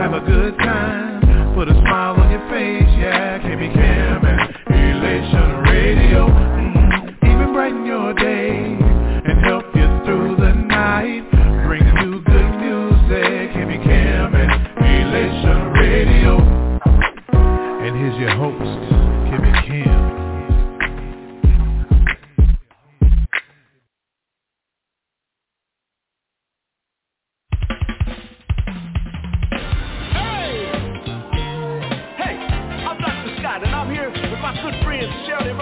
have a good time, put a smile on your face, yeah, KB Cam and Elation Radio. Even brighten your day and help you through the night. Bring you good music, KB Cam and Elation Radio. And here's your host, KB Cam. Hey, I'm Dr. Scott, and I'm here with my good friends Sheridan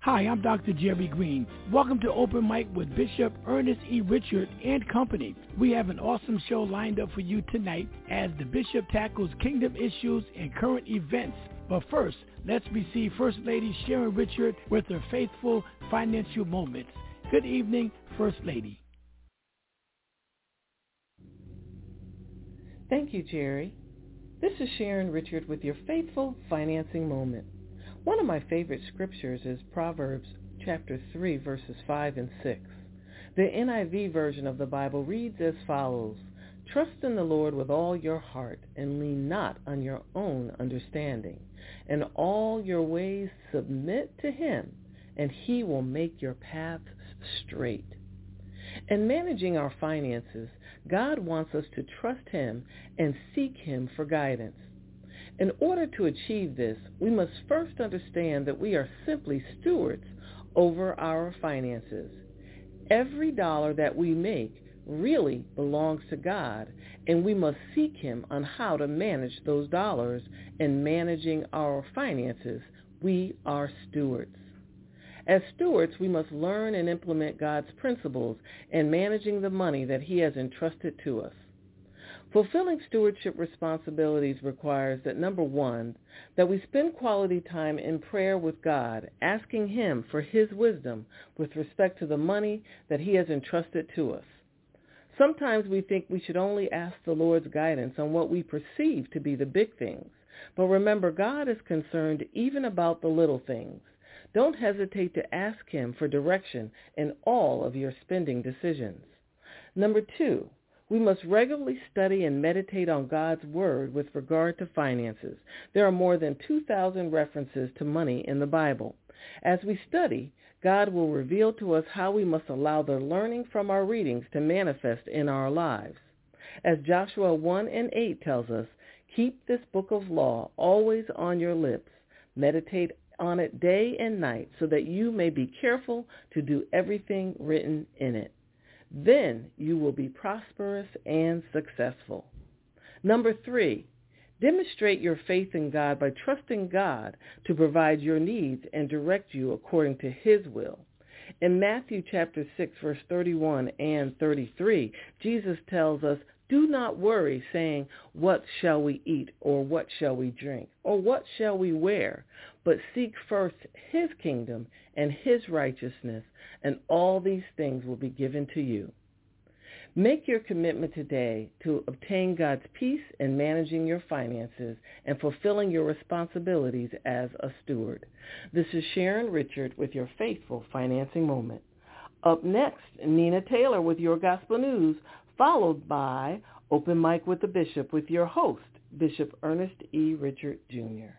Hi, I'm Dr. Jerry Green. Welcome to Open Mic with Bishop Ernest E. Richard and Company. We have an awesome show lined up for you tonight as the Bishop tackles kingdom issues and current events. But first, let's receive First Lady Sharon Richard with her faithful financial moments. Good evening, First Lady. Thank you, Jerry. This is Sharon Richard with your faithful financing moment. One of my favorite scriptures is Proverbs chapter 3, verses 5 and 6. The NIV version of the Bible reads as follows: "Trust in the Lord with all your heart and lean not on your own understanding. In all your ways submit to him, and he will make your paths straight." In managing our finances, God wants us to trust him and seek him for guidance. In order to achieve this, we must first understand that we are simply stewards over our finances. Every dollar that we make really belongs to God, and we must seek him on how to manage those dollars. In managing our finances, we are stewards. As stewards, we must learn and implement God's principles in managing the money that he has entrusted to us. Fulfilling stewardship responsibilities requires that, number one, that we spend quality time in prayer with God, asking him for his wisdom with respect to the money that he has entrusted to us. Sometimes we think we should only ask the Lord's guidance on what we perceive to be the big things. But remember, God is concerned even about the little things. Don't hesitate to ask him for direction in all of your spending decisions. Number two, we must regularly study and meditate on God's word with regard to finances. There are more than 2,000 references to money in the Bible. As we study, God will reveal to us how we must allow the learning from our readings to manifest in our lives. As Joshua 1 and 8 tells us, "Keep this book of law always on your lips. Meditate on it day and night, so that you may be careful to do everything written in it. Then you will be prosperous and successful." Number three, demonstrate your faith in God by trusting God to provide your needs and direct you according to his will. In Matthew chapter 6, verse 31 and 33, Jesus tells us, "Do not worry, saying, 'What shall we eat?' or 'What shall we drink?' or 'What shall we wear?' But seek first his kingdom and his righteousness, and all these things will be given to you." Make your commitment today to obtain God's peace in managing your finances and fulfilling your responsibilities as a steward. This is Sharon Richard with your faithful financing moment. Up next, Nina Taylor with your gospel news, followed by Open Mic with the Bishop with your host, Bishop Ernest E. Richard, Jr.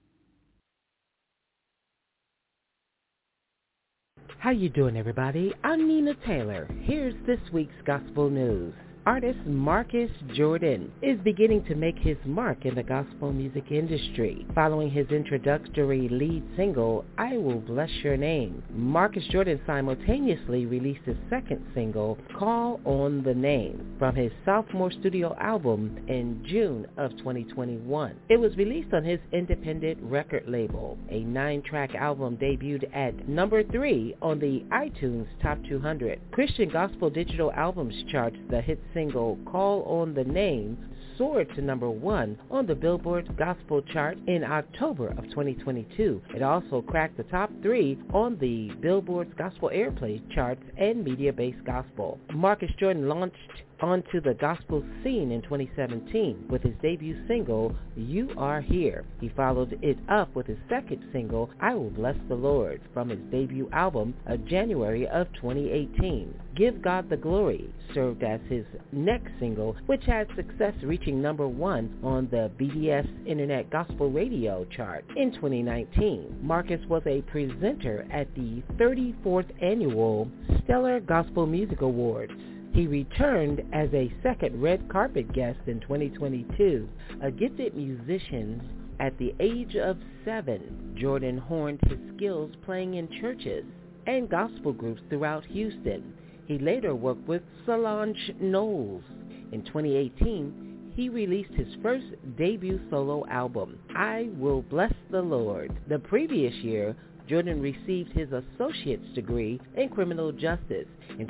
How you doing, everybody? I'm Nina Taylor. Here's this week's gospel news. Artist Marcus Jordan is beginning to make his mark in the gospel music industry. Following his introductory lead single, "I Will Bless Your Name," Marcus Jordan simultaneously released his second single, "Call on the Name," from his sophomore studio album in June of 2021. It was released on his independent record label. A 9-track album debuted at number 3 on the iTunes Top 200 Christian Gospel Digital Albums charts. The hit single, "Call on the Name," soared to number 1 on the Billboard Gospel chart in October of 2022. It also cracked the top 3 on the Billboard's Gospel Airplay charts and Media-Based Gospel. Marcus Jordan launched onto the gospel scene in 2017 with his debut single, "You Are Here." He followed it up with his second single, "I Will Bless the Lord," from his debut album of January of 2018. "Give God the Glory" served as his next single, which had success reaching number 1 on the BDS Internet Gospel Radio chart in 2019. Marcus was a presenter at the 34th Annual Stellar Gospel Music Awards. He returned as a second red carpet guest in 2022. A gifted musician at the age of 7, Jordan honed his skills playing in churches and gospel groups throughout Houston. He later worked with Solange Knowles. In 2018, he released his first debut solo album, "I Will Bless the Lord." The previous year, Jordan received his associate's degree in criminal justice. In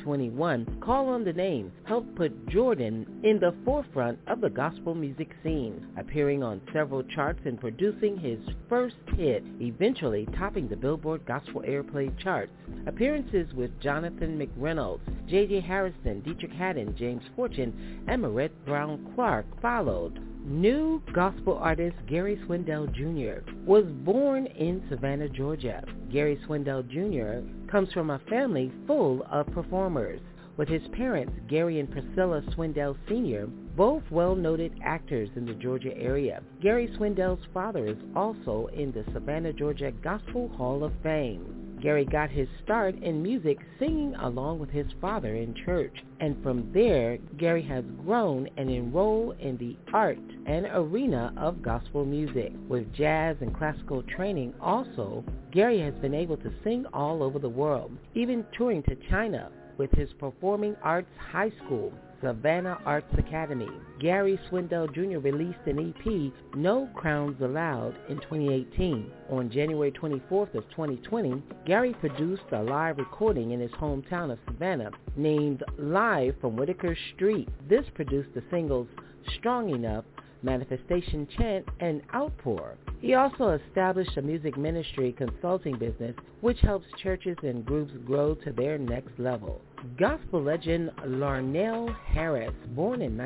2021, Call on the Name helped put Jordan in the forefront of the gospel music scene, appearing on several charts and producing his first hit, eventually topping the Billboard Gospel Airplay charts. Appearances with Jonathan McReynolds, J.J. Harrison, Dietrich Haddon, James Fortune, and Marette Brown Clark followed. New gospel artist Gary Swindell Jr. was born in Savannah, Georgia. Gary Swindell Jr. comes from a family full of performers, with his parents, Gary and Priscilla Swindell Sr., both well-noted actors in the Georgia area. Gary Swindell's father is also in the Savannah, Georgia Gospel Hall of Fame. Gary got his start in music singing along with his father in church, and from there, Gary has grown and enrolled in the art and arena of gospel music. With jazz and classical training also, Gary has been able to sing all over the world, even touring to China with his Performing Arts High School, Savannah Arts Academy. Gary Swindell Jr. released an EP, No Crowns Allowed, in 2018. On January 24th of 2020, Gary produced a live recording in his hometown of Savannah named Live from Whitaker Street. This produced the singles Strong Enough, Manifestation Chant, and Outpour. He also established a music ministry consulting business which helps churches and groups grow to their next level. Gospel legend Larnell Harris, born in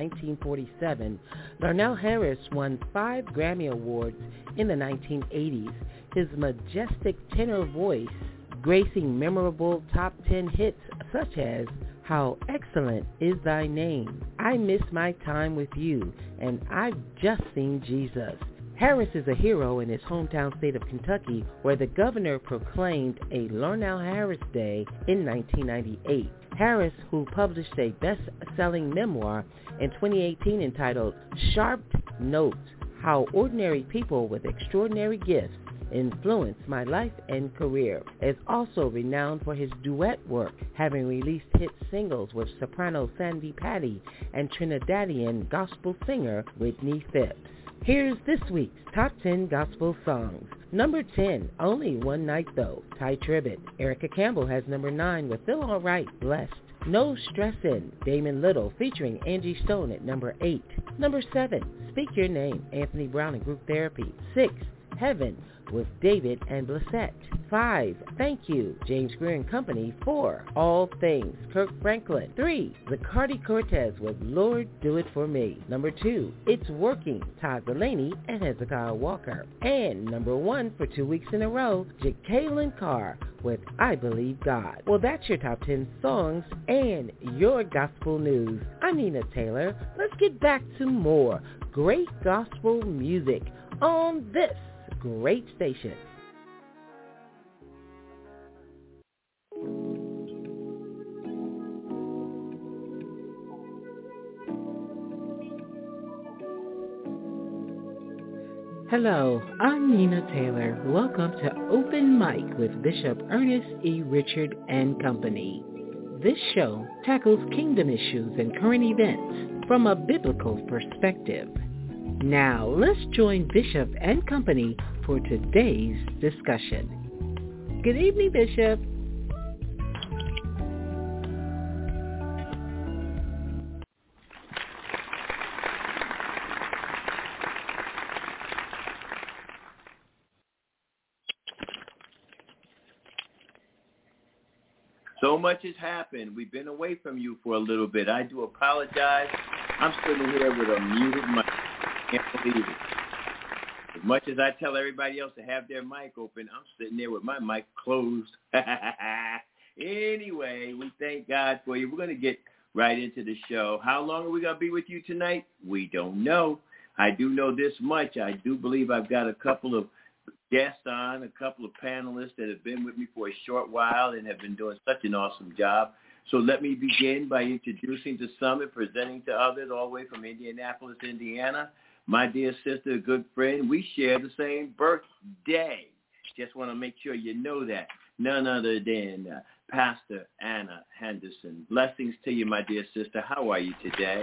1947, Larnell Harris won 5 Grammy Awards in the 1980s. His majestic tenor voice gracing memorable top 10 hits such as How Excellent Is Thy Name, I Miss My Time With You, and I've Just Seen Jesus. Harris is a hero in his hometown state of Kentucky, where the governor proclaimed a Larnell Harris Day in 1998. Harris, who published a best-selling memoir in 2018 entitled Sharp Notes, How Ordinary People with Extraordinary Gifts Influenced My Life and Career, is also renowned for his duet work, having released hit singles with soprano Sandy Patty and Trinidadian gospel singer Whitney Phipps. Here's this week's Top 10 Gospel Songs. Number 10, Only One Night Though, Ty Tribbett. Erica Campbell has number 9 with Feel Alright, Blessed. No Stressin', Damon Little featuring Angie Stone at number 8. Number 7, Speak Your Name, Anthony Brown and Group Therapy. 6, Heaven with David and Blissett. 5, Thank You, James Greer and Company. 4, All Things, Kirk Franklin. 3, Zacardi Cortez with Lord Do It For Me. Number 2, It's Working, Todd Delaney and Hezekiah Walker. And number 1 for 2 weeks in a row, Jacqueline Carr with I Believe God. Well, that's your top 10 songs and your gospel news. I'm Nina Taylor. Let's get back to more great gospel music on this great station. Hello, I'm Nina Taylor. Welcome to Open Mic with Bishop Ernest E. Richard and Company. This show tackles kingdom issues and current events from a biblical perspective. Now, let's join Bishop and Company for today's discussion. Good evening, Bishop. So much has happened. We've been away from you for a little bit. I do apologize. I'm sitting here with a muted mic. I can't believe it. As much as I tell everybody else to have their mic open, I'm sitting there with my mic closed. Anyway, we thank God for you. We're going to get right into the show. How long are we going to be with you tonight? We don't know. I do know this much. I do believe I've got a couple of guests on, a couple of panelists that have been with me for a short while and have been doing such an awesome job. So let me begin by introducing to some and presenting to others all the way from Indianapolis, Indiana. My dear sister, a good friend, we share the same birthday. Just want to make sure you know that. None other than Pastor Anna Henderson. Blessings to you, my dear sister. How are you today?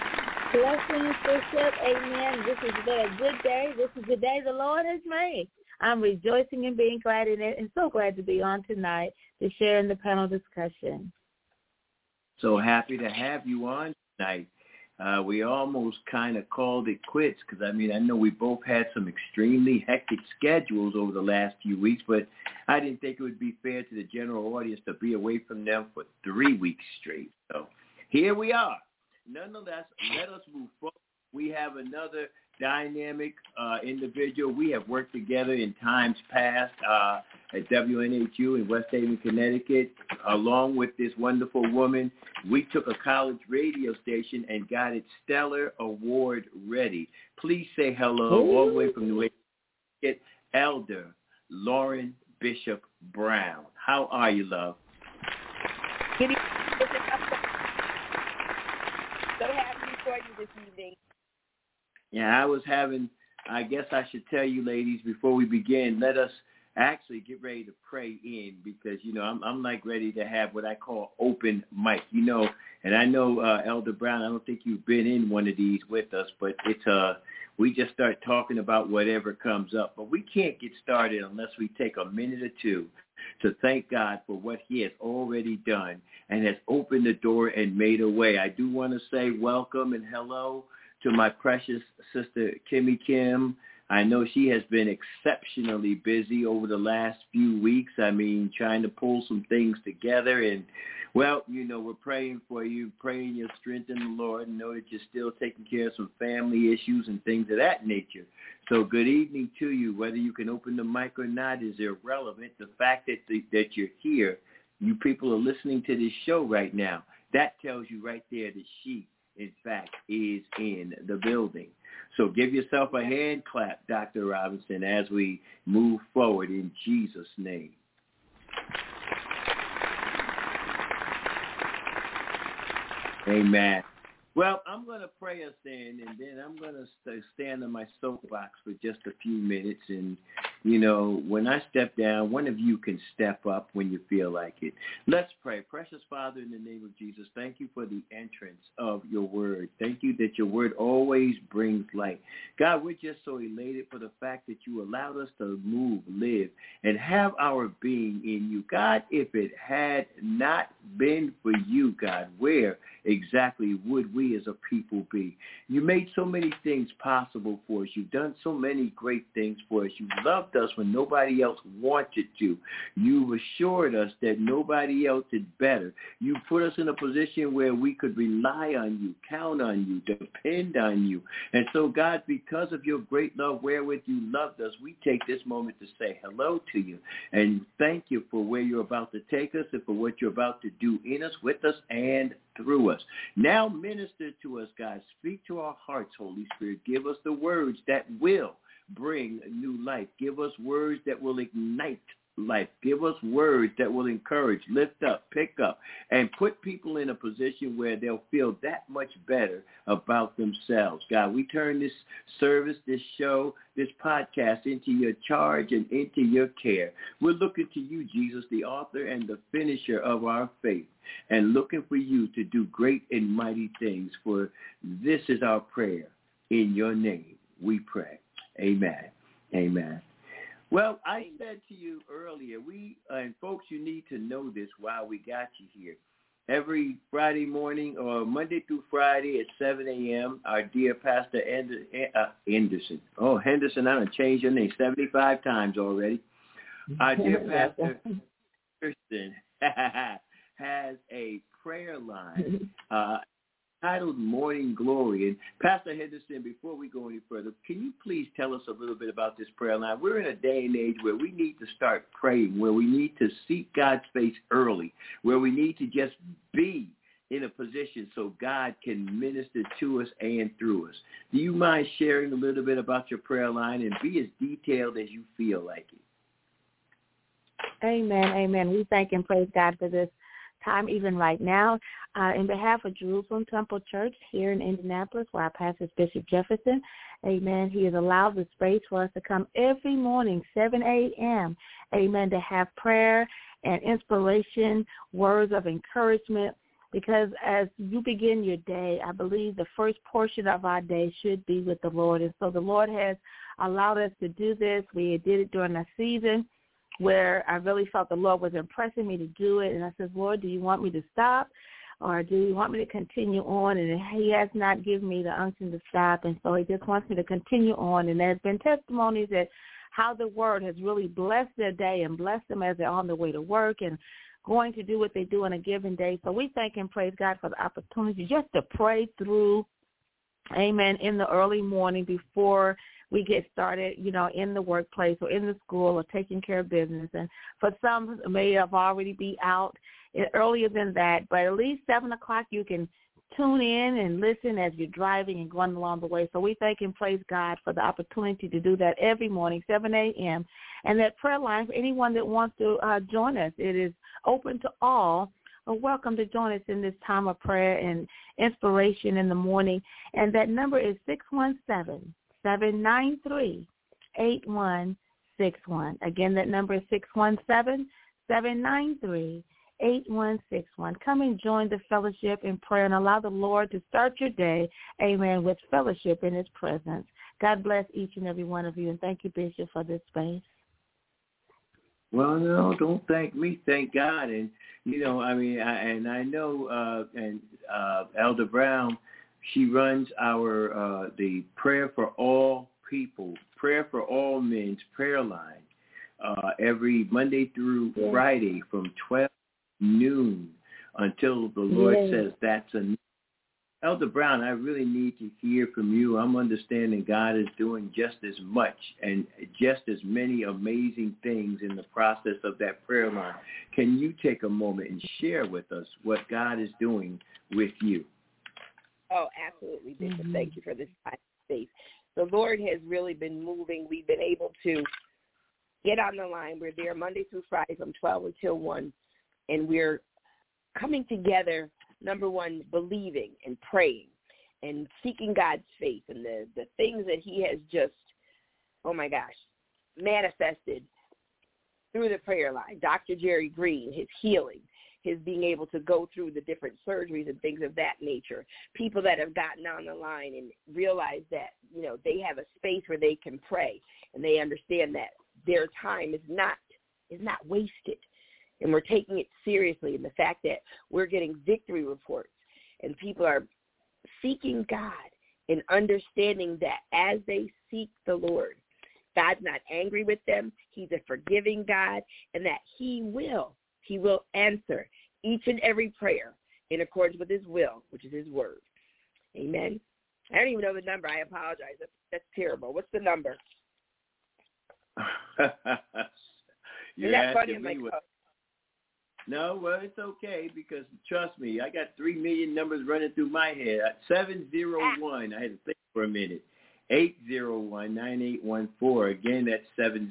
Blessings, Bishop. Amen. This has been a good day. This is the day the Lord has made. I'm rejoicing and being glad in it, and so glad to be on tonight to share in the panel discussion. So happy to have you on tonight. We almost kind of called it quits because, I know we both had some extremely hectic schedules over the last few weeks, but I didn't think it would be fair to the general audience to be away from them for 3 weeks straight. So here we are. Nonetheless, let us move forward. We have another dynamic individual. We have worked together in times past at WNHU in West Haven, Connecticut, along with this wonderful woman. We took a college radio station and got it Stellar Award ready. Please say hello all the way from New England, Elder Lauren Bishop Brown. How are you, love? Good evening. So happy for you this evening. Yeah, I guess I should tell you, ladies, before we begin, let us actually get ready to pray in because, I'm like ready to have what I call open mic, and I know, Elder Brown, I don't think you've been in one of these with us, but it's, we just start talking about whatever comes up, but we can't get started unless we take a minute or two to thank God for what he has already done and has opened the door and made a way. I do want to say welcome and hello to my precious sister, Kimmy Kim. I know she has been exceptionally busy over the last few weeks. Trying to pull some things together. And, well, we're praying for you, praying your strength in the Lord, and know that you're still taking care of some family issues and things of that nature. So good evening to you. Whether you can open the mic or not is irrelevant. The fact that you're here, you people are listening to this show right now, that tells you right there that she, in fact, is in the building. So give yourself a hand clap, Dr. Robinson, as we move forward in Jesus' name. Amen. Well, I'm going to pray us in, and then I'm going to stand on my soapbox for just a few minutes. And, when I step down, one of you can step up when you feel like it. Let's pray. Precious Father, in the name of Jesus, thank you for the entrance of your word. Thank you that your word always brings light. God, we're just so elated for the fact that you allowed us to move, live, and have our being in you. God, if it had not been for you, God, where exactly would we as a people be? You made so many things possible for us. You've done so many great things for us. You loved us when nobody else wanted to. You assured us that nobody else did better. You put us in a position where we could rely on you, count on you, depend on you. And so, God, because of your great love wherewith you loved us, we take this moment to say hello to you and thank you for where you're about to take us and for what you're about to do in us, with us, and through us. Now minister to us, God. Speak to our hearts, Holy Spirit. Give us the words that will bring new life. Give us words that will ignite life. Give us words that will encourage, lift up, pick up, and put people in a position where they'll feel that much better about themselves. God, we turn this service, this show, this podcast into your charge and into your care. We're looking to you, Jesus, the author and the finisher of our faith, and looking for you to do great and mighty things. For this is our prayer. In your name we pray. Amen. Amen. Well, I said to you earlier, and folks, you need to know this while we got you here. Every Friday morning or Monday through Friday at 7 a.m., our dear Pastor Henderson. Oh, Henderson, I done changed your name 75 times already. Our dear Pastor Henderson has a prayer line titled Morning Glory. And Pastor Henderson, before we go any further, can you please tell us a little bit about this prayer line? We're in a day and age where we need to start praying, where we need to seek God's face early, where we need to just be in a position so God can minister to us and through us. Do you mind sharing a little bit about your prayer line and be as detailed as you feel like it? Amen, amen. We thank and praise God for this time, even right now. In behalf of Jerusalem Temple Church here in Indianapolis, where our pastor is Bishop Jefferson, amen, he has allowed the space for us to come every morning, 7 a.m., amen, to have prayer and inspiration, words of encouragement, because as you begin your day, I believe the first portion of our day should be with the Lord. And so the Lord has allowed us to do this. We did it during a season where I really felt the Lord was impressing me to do it. And I said, Lord, do you want me to stop or do you want me to continue on? And he has not given me the unction to stop. And so he just wants me to continue on. And there's been testimonies that how the word has really blessed their day and blessed them as they're on their way to work and going to do what they do on a given day. So we thank and praise God for the opportunity just to pray through, amen, in the early morning before we get started, in the workplace or in the school or taking care of business. And for some, it may have already be out earlier than that, but at least 7 o'clock you can tune in and listen as you're driving and going along the way. So we thank and praise God for the opportunity to do that every morning, 7 a.m. And that prayer line for anyone that wants to join us, it is open to all. Welcome to join us in this time of prayer and inspiration in the morning. And that number is 617-793-8161. Again, that number is 617-793-8161. Come and join the fellowship in prayer and allow the Lord to start your day, amen, with fellowship in his presence. God bless each and every one of you, and thank you, Bishop, for this space. Well, no, don't thank me. Thank God. And, I know Elder Brown, she runs our the Prayer for All People, Prayer for All Men's prayer line every Monday through Friday from 12 noon until the Lord says that's enough. Elder Brown, I really need to hear from you. I'm understanding God is doing just as much and just as many amazing things in the process of that prayer line. Can you take a moment and share with us what God is doing with you? Oh, absolutely, Bishop. Thank you for this time and space. The Lord has really been moving. We've been able to get on the line. We're there Monday through Friday from 12 until 1, and we're coming together, number one, believing and praying and seeking God's face and the things that he has just, oh my gosh, manifested through the prayer line. Dr. Jerry Green, his healing, his being able to go through the different surgeries and things of that nature. People that have gotten on the line and realized that, they have a space where they can pray and they understand that their time is not wasted. And we're taking it seriously, and the fact that we're getting victory reports and people are seeking God and understanding that as they seek the Lord, God's not angry with them. He's a forgiving God, and that he will answer each and every prayer in accordance with his will, which is his word. Amen. I don't even know the number. I apologize. That's terrible. What's the number? You're asking me what? No, well, it's okay because, trust me, I got 3 million numbers running through my head. 701, I had to think for a minute. 801-9814. Again, that's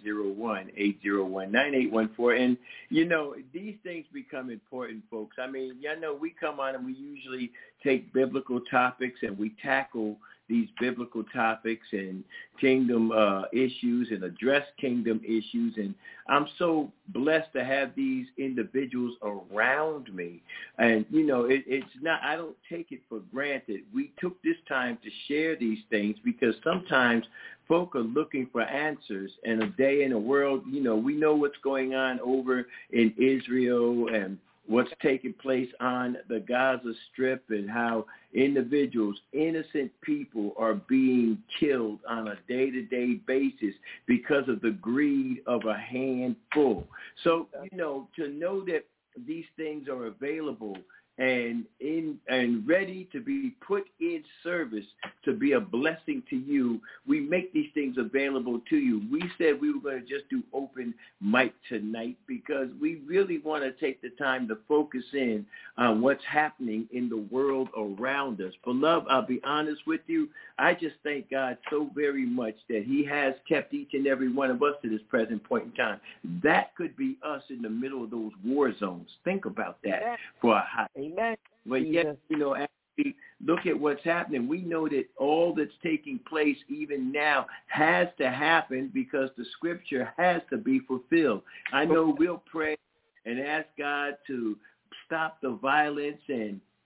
701-801-9814. And, these things become important, folks. I mean, we come on and we usually take biblical topics and we tackle these biblical topics and kingdom issues and address kingdom issues. And I'm so blessed to have these individuals around me. And, it's not, I don't take it for granted. We took this time to share these things because sometimes folk are looking for answers in a day in a world. We know what's going on over in Israel and what's taking place on the Gaza Strip and how individuals, innocent people are being killed on a day-to-day basis because of the greed of a handful. So, to know that these things are available and ready to be put in service to be a blessing to you, we make these things available to you. We said we were going to just do open mic tonight because we really want to take the time to focus in on what's happening in the world around us. Beloved, I'll be honest with you, I just thank God so very much that he has kept each and every one of us to this present point in time. That could be us in the middle of those war zones. Think about that for a hot. Amen. But yet, as we look at what's happening, we know that all that's taking place even now has to happen because the scripture has to be fulfilled. I know we'll pray and ask God to stop the violence and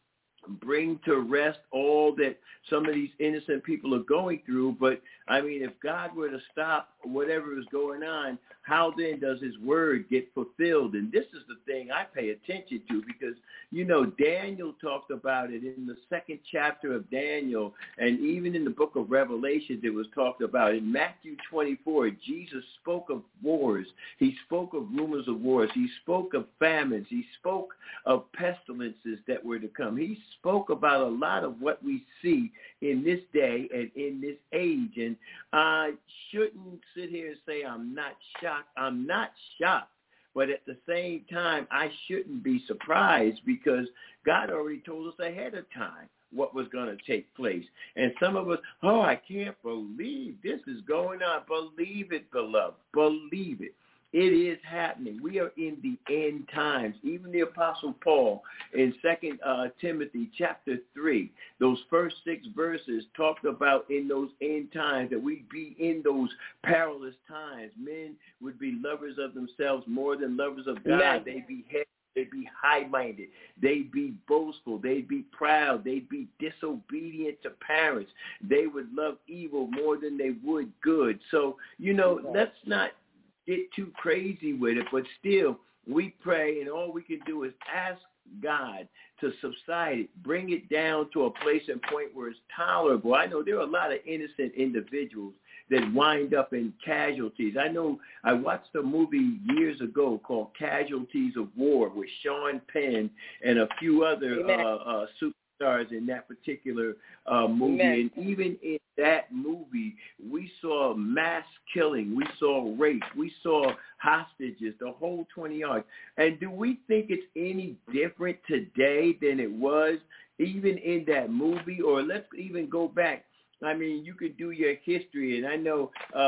bring to rest all that some of these innocent people are going through. But, I mean, if God were to stop whatever is going on, how then does his word get fulfilled? And this is the thing I pay attention to because, you know, Daniel talked about it in the 2nd chapter of Daniel, and even in the book of Revelations it was talked about. In Matthew 24, Jesus spoke of wars. He spoke of rumors of wars. He spoke of famines. He spoke of pestilences that were to come. He spoke about a lot of what we see in this day and in this age. And I shouldn't sit here and say I'm not shocked. I'm not shocked. But at the same time, I shouldn't be surprised because God already told us ahead of time what was going to take place. And some of us, oh, I can't believe this is going on. Believe it, beloved. Believe it. It is happening. We are in the end times. Even the Apostle Paul in 2 Timothy chapter 3, those first 6 verses talked about in those end times that we'd be in those perilous times. Men would be lovers of themselves more than lovers of God. Amen. They'd be heavy. They'd be high-minded. They'd be boastful. They'd be proud. They'd be disobedient to parents. They would love evil more than they would good. So, you know, let's not get too crazy with it, but still we pray, and all we can do is ask God to subside it, bring it down to a place and point where it's tolerable. I know there are a lot of innocent individuals that wind up in casualties. I know I watched a movie years ago called Casualties of War with Sean Penn and a few other superstars in that particular movie. Amen. And even in that movie, we saw mass killing, we saw rape, we saw hostages, the whole 20 yards. And do we think it's any different today than it was even in that movie? Or let's even go back. I mean, you could do your history, and I know,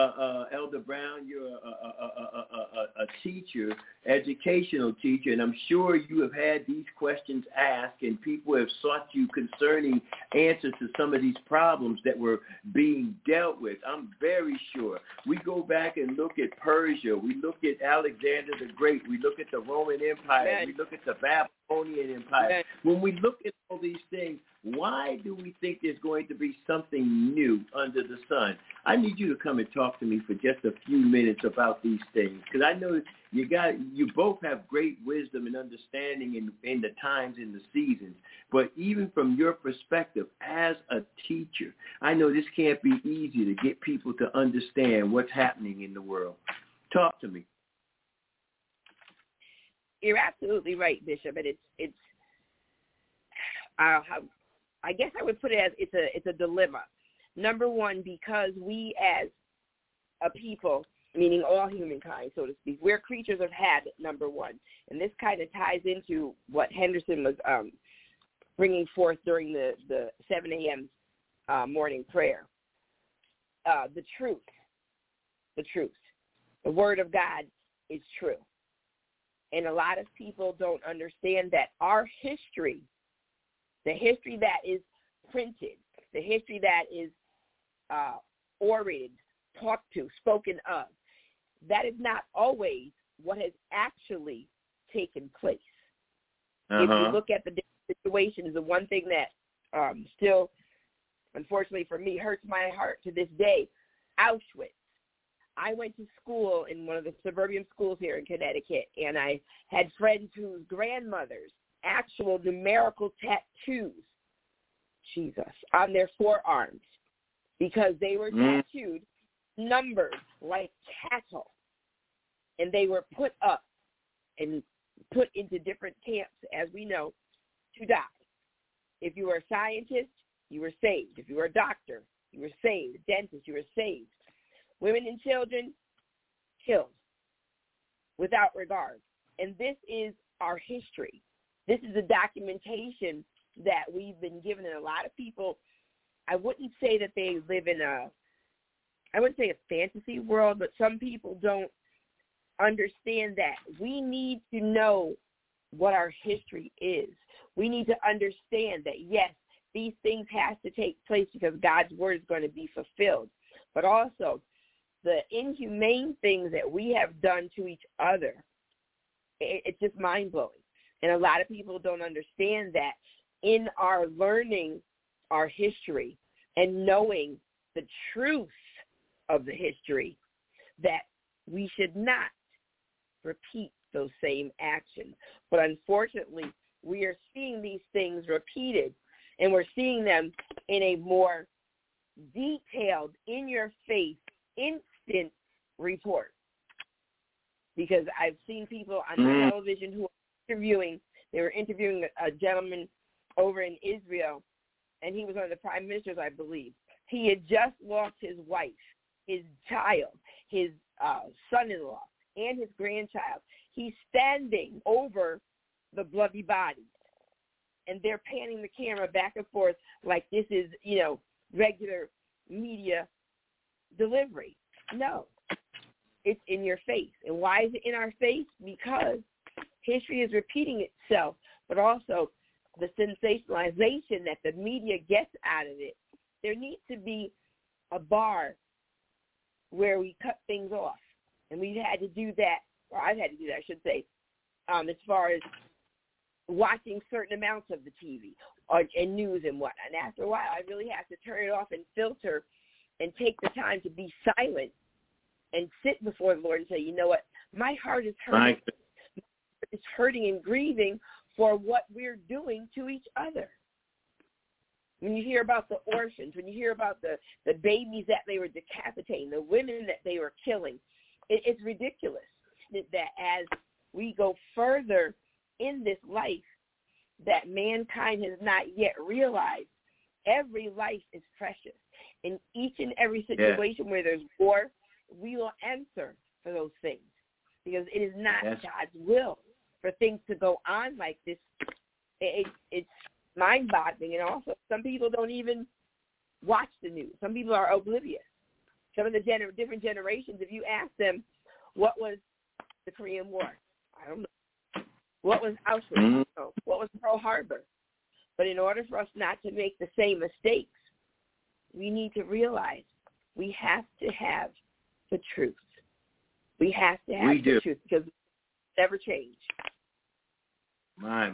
Elder Brown, you're a teacher, educational teacher, and I'm sure you have had these questions asked, and people have sought you concerning answers to some of these problems that were being dealt with. I'm very sure. We go back and look at Persia. We look at Alexander the Great. We look at the Roman Empire. Amen. We look at the Babylonian Empire. Amen. When we look at all these things, why do we think there's going to be something new under the sun? I need you to come and talk to me for just a few minutes about these things, because I know you both have great wisdom and understanding in the times and the seasons. But even from your perspective as a teacher, I know this can't be easy to get people to understand what's happening in the world. Talk to me. You're absolutely right, Bishop, and it's I guess I would put it as it's a dilemma. Number one, because we as a people, meaning all humankind, so to speak, we're creatures of habit, number one. And this kind of ties into what Henderson was bringing forth during the 7 a.m. Morning prayer. The truth. The word of God is true. And a lot of people don't understand that our history, the history that is printed, the history that is orated, talked to, spoken of, that is not always what has actually taken place. If you look at the different situations, the one thing that still, unfortunately for me, hurts my heart to this day, Auschwitz. I went to school in one of the suburban schools here in Connecticut, and I had friends whose grandmothers actual numerical tattoos, Jesus, on their forearms because they were tattooed numbers like cattle, and they were put up and put into different camps, as we know, to die. If you were a scientist, you were saved. If you were a doctor, you were saved. A dentist, you were saved. Women and children, killed without regard. And this is our history. This is a documentation that we've been given, and a lot of people, I wouldn't say that they live in I wouldn't say a fantasy world, but some people don't understand that. We need to know what our history is. We need to understand that, yes, these things have to take place because God's word is going to be fulfilled. But also, the inhumane things that we have done to each other, it's just mind-blowing. And a lot of people don't understand that in our learning our history and knowing the truth of the history, that we should not repeat those same actions. But unfortunately, we are seeing these things repeated, and we're seeing them in a more detailed, in-your-face, instant report. Because I've seen people on television who were interviewing a gentleman over in Israel, and he was one of the prime ministers, I believe. He had just lost his wife, his child, his son-in-law, and his grandchild. He's standing over the bloody bodies, and they're panning the camera back and forth like this is, regular media delivery. No, it's in your face. And why is it in our face? Because history is repeating itself, but also the sensationalization that the media gets out of it. There needs to be a bar where we cut things off. And we've had to do that, or I've had to do that, I should say, as far as watching certain amounts of the TV and news and whatnot. And after a while, I really have to turn it off and filter and take the time to be silent and sit before the Lord and say, you know what, my heart is hurting. It's hurting and grieving for what we're doing to each other. When you hear about the orphans, when you hear about the babies that they were decapitating, the women that they were killing, it's ridiculous that as we go further in this life, that mankind has not yet realized every life is precious. In each and every situation where there's war, we will answer for those things, because it is not God's will for things to go on like this. It's mind-boggling, and also some people don't even watch the news. Some people are oblivious. Some of the different generations, if you ask them, what was the Korean War? I don't know. What was Auschwitz? What was Pearl Harbor? But in order for us not to make the same mistakes, we need to realize we have to have the truth. We have to have the truth, because it never change. My.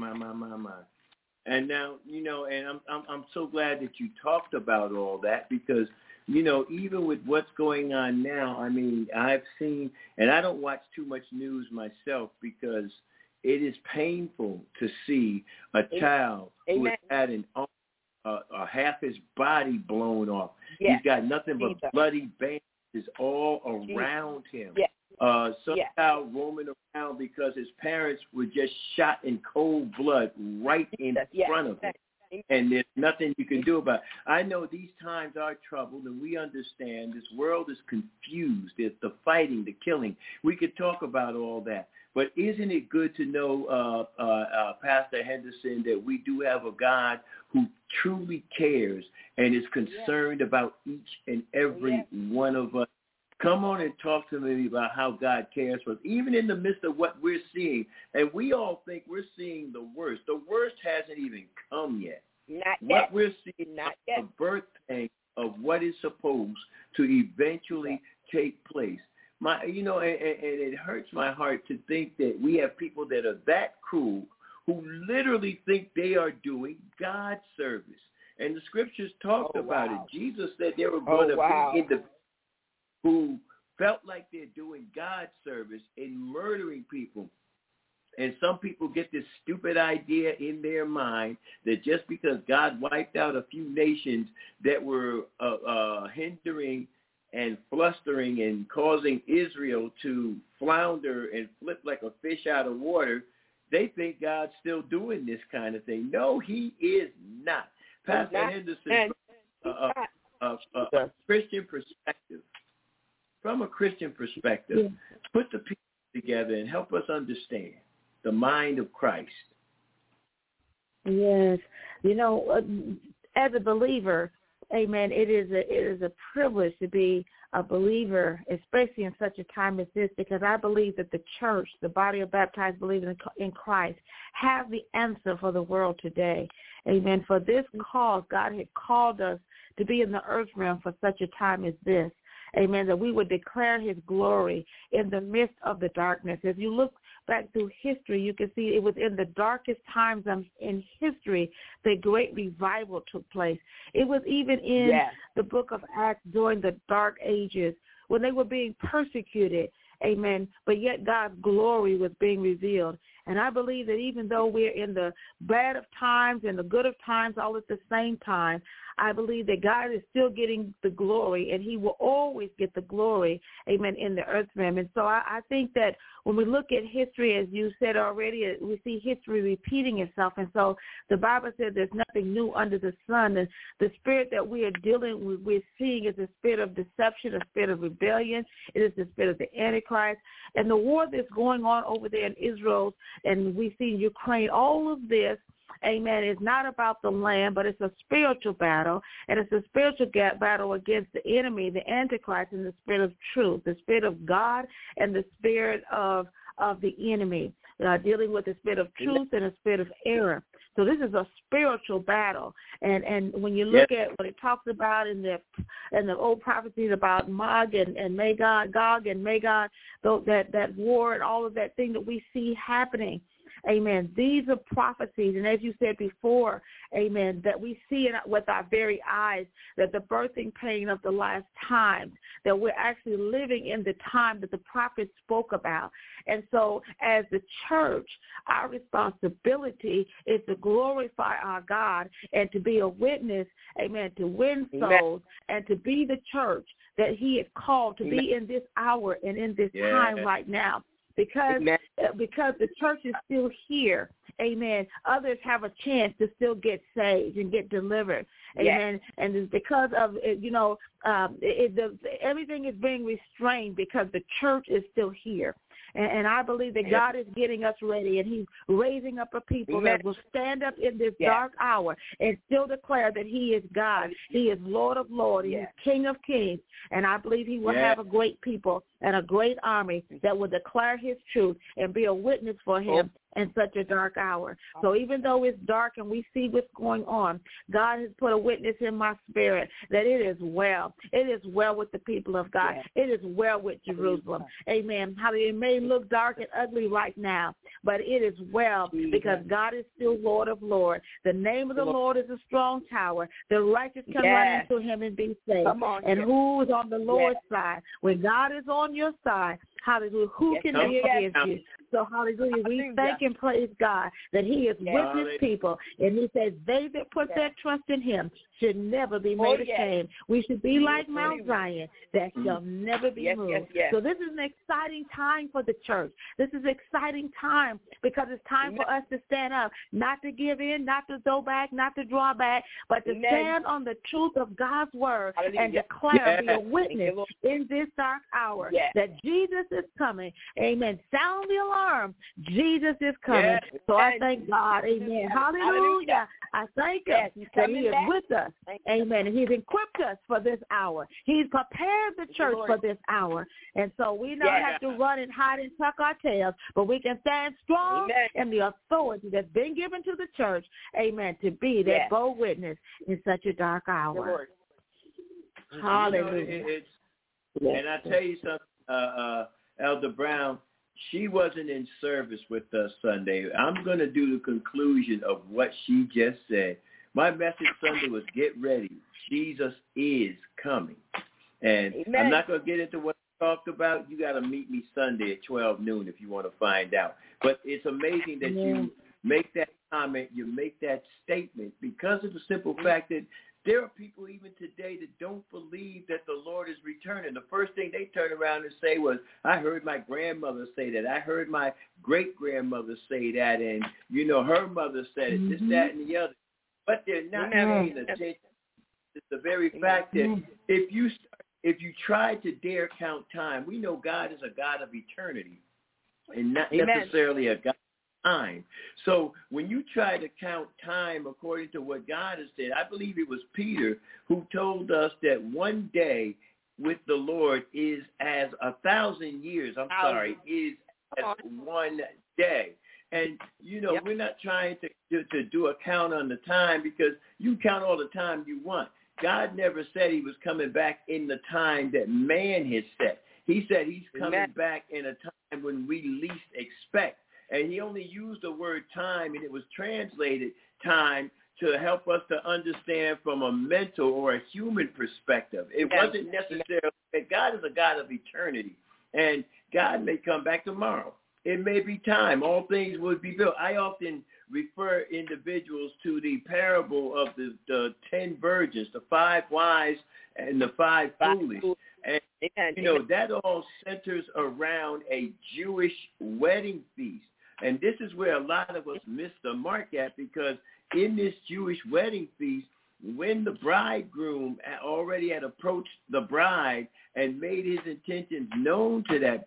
And now, and I'm so glad that you talked about all that, because, even with what's going on now, I mean, I've seen, and I don't watch too much news myself, because it is painful to see a child who has had half his body blown off. He's got nothing but bloody bandages all around him. Some child roaming around because his parents were just shot in cold blood right in front of him. And there's nothing you can do about it. I know these times are troubled, and we understand this world is confused. There's the fighting, the killing. We could talk about all that. But isn't it good to know, Pastor Henderson, that we do have a God who truly cares and is concerned about each and every one of us? Come on and talk to me about how God cares for us, even in the midst of what we're seeing. And we all think we're seeing the worst. The worst hasn't even come yet. Not what yet. We're seeing is the birth pain of what is supposed to eventually take place. And it hurts my heart to think that we have people that are that cruel, who literally think they are doing God's service. And the scriptures talked about it. Jesus said there were going to be individuals who felt like they're doing God's service in murdering people. And some people get this stupid idea in their mind that just because God wiped out a few nations that were hindering and flustering and causing Israel to flounder and flip like a fish out of water, they think God's still doing this kind of thing. No, he is not. Pastor Henderson, a Christian perspective, from a Christian perspective, put the pieces together and help us understand the mind of Christ. Yes. As a believer, amen, it is a privilege to be a believer, especially in such a time as this, because I believe that the church, the body of baptized believers in Christ, have the answer for the world today. Amen. For this cause, God had called us to be in the earth realm for such a time as this. Amen, that we would declare his glory in the midst of the darkness. If you look back through history, you can see it was in the darkest times in history that great revival took place. It was even in the book of Acts during the dark ages when they were being persecuted. Amen. But yet God's glory was being revealed. And I believe that even though we're in the bad of times and the good of times all at the same time, I believe that God is still getting the glory, and he will always get the glory, amen, in the earth realm. And so I think that when we look at history, as you said already, we see history repeating itself. And so the Bible says there's nothing new under the sun. And the spirit that we are dealing with, we're seeing is the spirit of deception, a spirit of rebellion. It is the spirit of the Antichrist. And the war that's going on over there in Israel, and we see Ukraine, all of this, amen, is not about the land, but it's a spiritual battle, and it's a spiritual battle against the enemy, the Antichrist, and the spirit of truth, the spirit of God and the spirit of the enemy, dealing with the spirit of truth and the spirit of error. So this is a spiritual battle, and when you look at what it talks about in the old prophecies about Gog and Magog, that war and all of that thing that we see happening. Amen. These are prophecies, and as you said before, amen, that we see it with our very eyes, that the birthing pain of the last times, that we're actually living in the time that the prophets spoke about. And so as the church, our responsibility is to glorify our God and to be a witness, amen, to win souls and to be the church that he is called to be in this hour and in this time right now. Because the church is still here, amen, others have a chance to still get saved and get delivered, amen. And it's because of, everything is being restrained because the church is still here. And I believe that God is getting us ready, and he's raising up a people that will stand up in this dark hour and still declare that he is God. He is Lord of Lords. He is King of Kings. And I believe he will have a great people and a great army that will declare his truth and be a witness for him in such a dark hour. So even though it's dark and we see what's going on, God has put a witness in my spirit that it is well. It is well with the people of God. It is well with Jerusalem. Amen. How it may look dark and ugly right now, but it is well because God is still Lord of Lords. The name of the Lord is a strong tower. The righteous can run into him and be saved. And who is on the Lord's side? When God is on your side, hallelujah, who can be against you? So, hallelujah, we thank and praise God that he is with his people. And he says they that put their trust in him should never be made ashamed. We should be like Mount Zion that shall never be moved. So this is an exciting time for the church. This is an exciting time because it's time for us to stand up, not to give in, not to go back, not to draw back, but to stand on the truth of God's word and declare, be a witness in this dark hour that Jesus is coming. Amen. Sound the alarm. Jesus is coming. So I thank God. Amen. Hallelujah. I thank him that he is with us. Amen. And he's equipped us for this hour. He's prepared the church for this hour. And so we don't have to run and hide and tuck our tails, but we can stand strong in the authority that's been given to the church. Amen. To be that bold witness in such a dark hour. Hallelujah. And I tell you something, Elder Brown, she wasn't in service with us Sunday. I'm going to do the conclusion of what she just said. My message Sunday was get ready. Jesus is coming. And I'm not going to get into what I talked about. You got to meet me Sunday at 12 noon if you want to find out. But it's amazing that you make that comment, you make that statement because of the simple fact that there are people even today that don't believe that the Lord is returning. The first thing they turn around and say was, I heard my grandmother say that. I heard my great-grandmother say that. And, her mother said it, this, that, and the other. But they're not paying attention. It's the very fact that if you try to dare count time, we know God is a God of eternity and not necessarily a God time. So when you try to count time according to what God has said, I believe it was Peter who told us that one day with the Lord is as 1,000 years. Is as one day. And, we're not trying to do a count on the time because you count all the time you want. God never said he was coming back in the time that man has set. He said he's coming back in a time when we least expect. And he only used the word time, and it was translated time to help us to understand from a mental or a human perspective. It wasn't necessarily that God is a God of eternity, and God may come back tomorrow. It may be time. All things would be built. I often refer individuals to the parable of the 10 virgins, the 5 wise and the 5 foolish. And, that all centers around a Jewish wedding feast. And this is where a lot of us miss the mark at, because in this Jewish wedding feast, when the bridegroom already had approached the bride and made his intentions known to that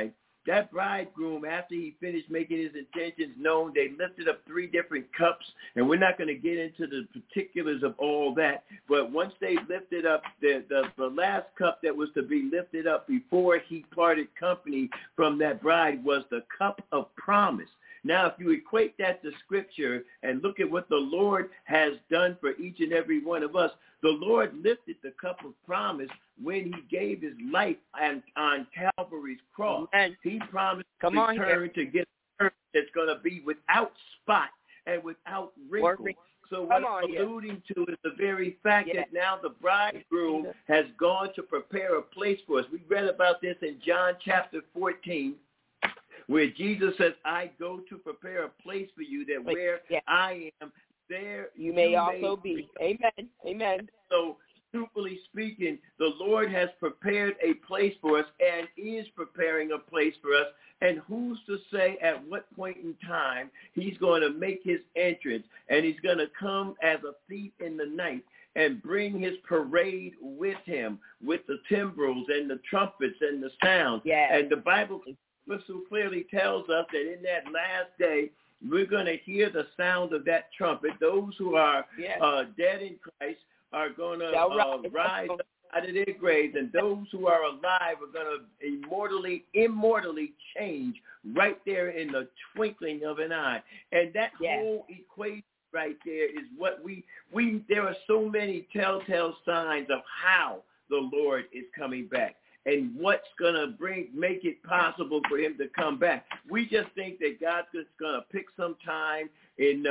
bridegroom, after he finished making his intentions known, they lifted up 3 different cups, and we're not going to get into the particulars of all that, but once they lifted up the last cup that was to be lifted up before he parted company from that bride was the cup of promise. Now, if you equate that to Scripture and look at what the Lord has done for each and every one of us, the Lord lifted the cup of promise when he gave his life on Calvary's cross. Amen. He promised to return to get a church that's going to be without spot and without wrinkle. So what I'm alluding to is the very fact that now the bridegroom has gone to prepare a place for us. We read about this in John chapter 14, where Jesus says, I go to prepare a place for you, that where I am, there you may also be. Amen. Amen. So, truthfully speaking, the Lord has prepared a place for us and is preparing a place for us. And who's to say at what point in time he's going to make his entrance, and he's going to come as a thief in the night and bring his parade with him, with the timbrels and the trumpets and the sounds. And the Bible so clearly tells us that in that last day, we're going to hear the sound of that trumpet. Those who are dead in Christ are going to rise up out of their graves, and those who are alive are going to immortally change right there in the twinkling of an eye. And that whole equation right there is what we there are so many telltale signs of how the Lord is coming back and what's going to make it possible for him to come back. We just think that God's just going to pick some time in,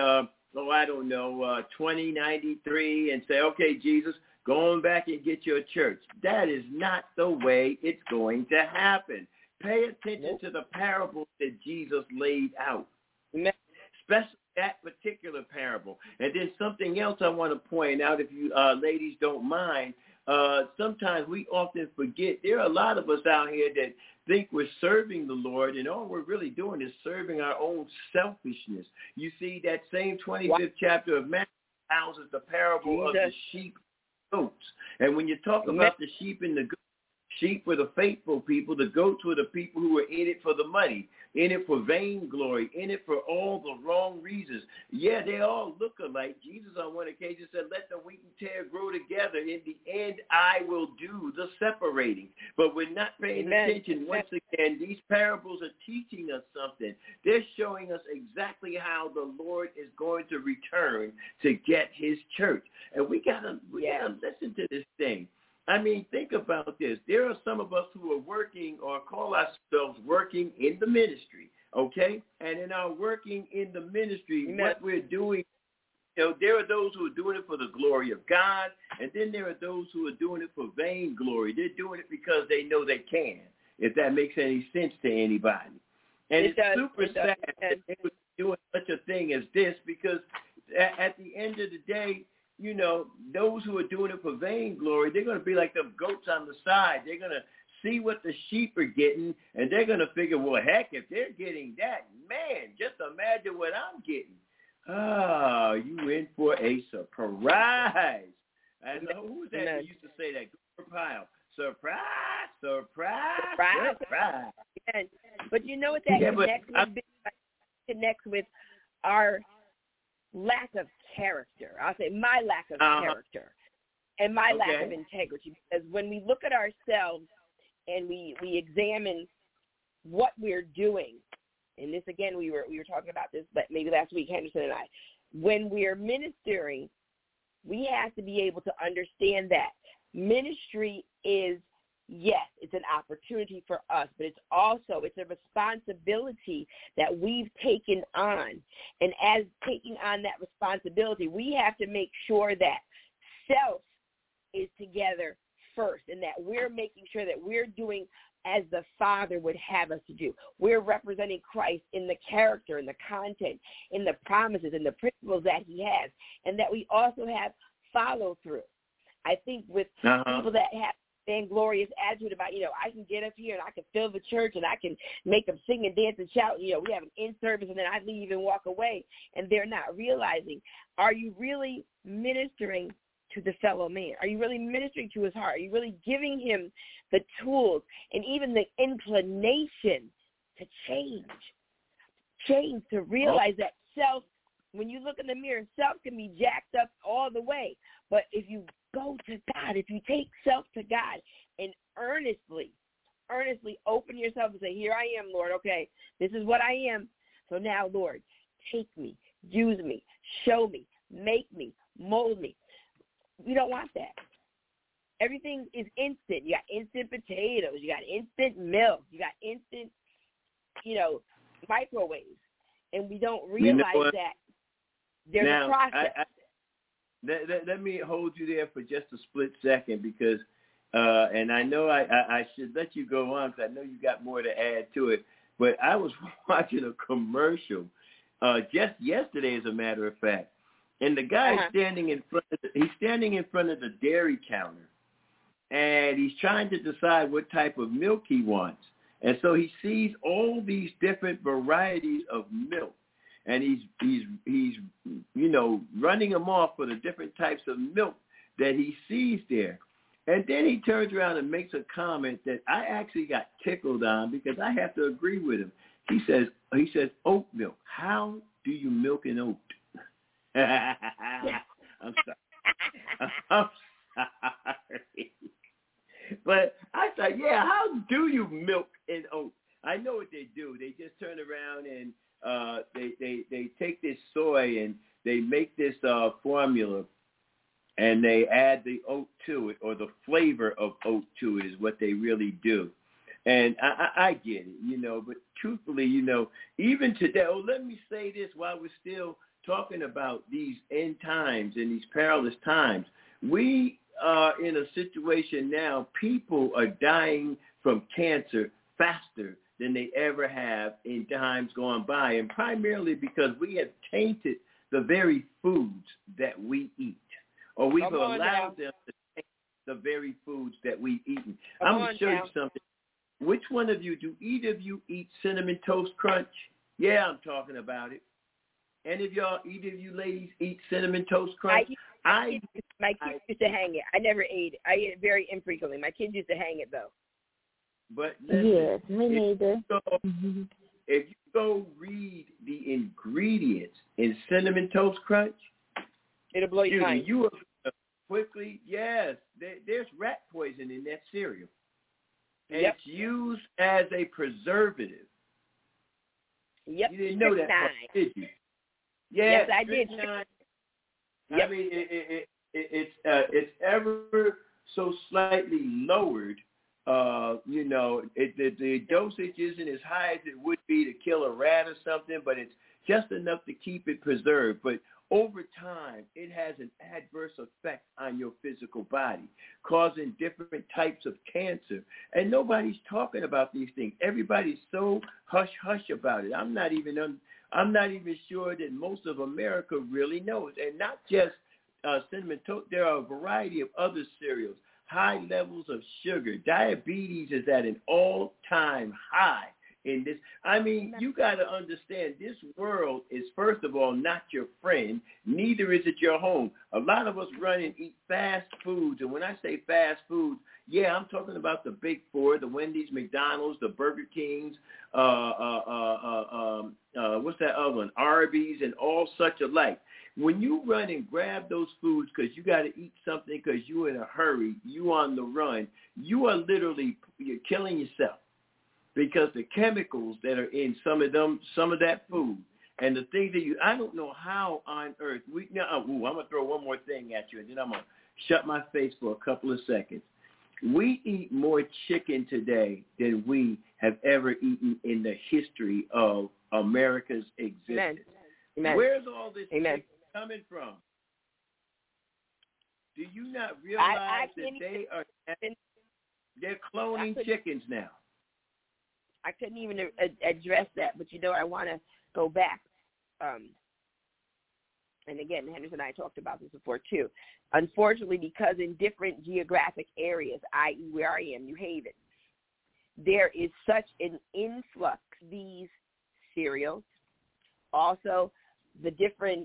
2093 and say, okay, Jesus, go on back and get your church. That is not the way it's going to happen. Pay attention to the parables that Jesus laid out, especially that particular parable. And then something else I want to point out, if you ladies don't mind. Sometimes we often forget there are a lot of us out here that think we're serving the Lord, and all we're really doing is serving our own selfishness. You see, that same 25th chapter of Matthew houses the parable of the sheep and goats. And when you talk about the sheep and the goats, sheep were the faithful people. The goats were the people who were in it for the money, in it for vainglory, in it for all the wrong reasons. Yeah, they all look alike. Jesus on one occasion said, let the wheat and tare grow together. In the end, I will do the separating. But we're not paying attention. Once again, these parables are teaching us something. They're showing us exactly how the Lord is going to return to get his church. And we gotta listen to this thing. I mean, think about this. There are some of us who are working or call ourselves working in the ministry, okay? And in our working in the ministry, what we're doing, there are those who are doing it for the glory of God, and then there are those who are doing it for vainglory. They're doing it because they know they can, if that makes any sense to anybody. And it's super sad that they were doing such a thing as this, because at the end of the day, those who are doing it for vainglory, they're going to be like the goats on the side. They're going to see what the sheep are getting, and they're going to figure, well, heck, if they're getting that, man, just imagine what I'm getting. Oh, you in for a surprise. I know who was that who used to say that? Goober Pyle. Surprise, surprise, surprise, surprise. Yes. But you know what that connects with our lack of character. I'll say my lack of character and my lack of integrity. Because when we look at ourselves and we examine what we're doing, and this again we were talking about this, but maybe last week, Henderson and I, when we're ministering, we have to be able to understand that ministry is yes, it's an opportunity for us, but it's a responsibility that we've taken on. And as taking on that responsibility, we have to make sure that self is together first, and that we're making sure that we're doing as the Father would have us to do. We're representing Christ in the character, in the content, in the promises, in the principles that he has, and that we also have follow through. I think with people that have vainglorious attitude about, I can get up here and I can fill the church and I can make them sing and dance and shout, we have an in-service and then I leave and walk away, and they're not realizing, are you really ministering to the fellow man? Are you really ministering to his heart? Are you really giving him the tools and even the inclination to change, to realize that self, when you look in the mirror, self can be jacked up all the way. But if you go to God, if you take self to God and earnestly open yourself and say, here I am, Lord, okay, this is what I am. So now, Lord, take me, use me, show me, make me, mold me. We don't want that. Everything is instant. You got instant potatoes. You got instant milk. You got instant, microwaves. And we don't realize that there's a process. Let me hold you there for just a split second because, and I know I should let you go on because I know you got more to add to it, but I was watching a commercial just yesterday, as a matter of fact. And the guy is standing in front of the dairy counter, and he's trying to decide what type of milk he wants. And so he sees all these different varieties of milk, and he's running them off for the different types of milk that he sees there. And then he turns around and makes a comment that I actually got tickled on because I have to agree with him. He says oat milk. How do you milk an oat? I'm sorry. But I thought, how do you milk an oat? I know what they do. They just turn around and they take this soy and they make this formula and they add the oat to it, or the flavor of oat to it is what they really do. And I get it, but truthfully, even today, let me say this while we're still talking about these end times and these perilous times. We are in a situation now, people are dying from cancer faster than they ever have in times gone by, and primarily because we have tainted the very foods that we eat, or we've allowed them to taint the very foods that we eat. I'm going to show you something. Which one of you, do either of you eat Cinnamon Toast Crunch? Yeah, I'm talking about it. Any of y'all, either of you ladies, eat Cinnamon Toast Crunch? My kids used to hang it. I never ate it. I ate it very infrequently. My kids used to hang it, though. But listen, yes, me neither. If you go read the ingredients in Cinnamon Toast Crunch, it'll blow your mind. You will quickly, yes, there's rat poison in that cereal. And it's used as a preservative. Yep. You didn't know that part, did you? Yes, I did. Yep. I mean, it's ever so slightly lowered. The dosage isn't as high as it would be to kill a rat or something, but it's just enough to keep it preserved. But over time, it has an adverse effect on your physical body, causing different types of cancer. And nobody's talking about these things. Everybody's so hush-hush about it. I'm not even sure that most of America really knows. And not just Cinnamon Toast. There are a variety of other cereals. High levels of sugar. Diabetes is at an all-time high in this. I mean, you got to understand, this world is, first of all, not your friend. Neither is it your home. A lot of us run and eat fast foods. And when I say fast foods, I'm talking about the big four, the Wendy's, McDonald's, the Burger Kings, what's that other one? Arby's and all such alike. When you run and grab those foods because you got to eat something because you're in a hurry, you on the run, you're killing yourself, because the chemicals that are in some of that food and the things that I don't know how on earth I'm going to throw one more thing at you and then I'm going to shut my face for a couple of seconds. We eat more chicken today than we have ever eaten in the history of America's existence. Amen. Where's all this Amen. chicken coming from? Do you not realize they're cloning chickens now? I couldn't even address that, but I want to go back. And again, Henderson and I talked about this before too. Unfortunately, because in different geographic areas, i.e. where I am, New Haven, there is such an influx of these cereals. Also, the different